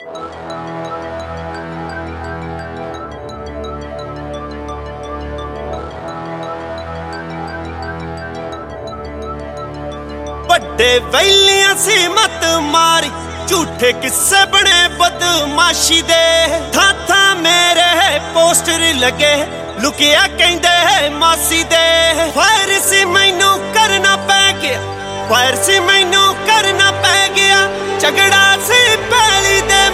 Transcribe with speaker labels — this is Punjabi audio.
Speaker 1: ਵੱਡੇ ਵੈਲੀਆਂ ਸੀ ਮਤ ਮਾਰੀ, ਝੂਠੇ ਕਿੱਸੇ ਬਣੇ ਬਦਮਾਸ਼ੀ ਦੇ। ਥਾਂ ਥਾਂ ਮੇਰੇ ਪੋਸਟਰ ਲੱਗੇ, ਲੁਕਿਆ ਕਹਿੰਦੇ ਮਾਸੀ ਦੇ। ਫਾਇਰ ਸੀ ਮੈਨੂੰ ਕਰਨਾ ਪੈ ਗਿਆ, ਫਾਇਰ ਸੀ ਮੈਨੂੰ ਕਰਨਾ ਪੈ ਗਿਆ। ਝਗੜਾ ਸੀ ਪਹਿਲੀ ਦੇ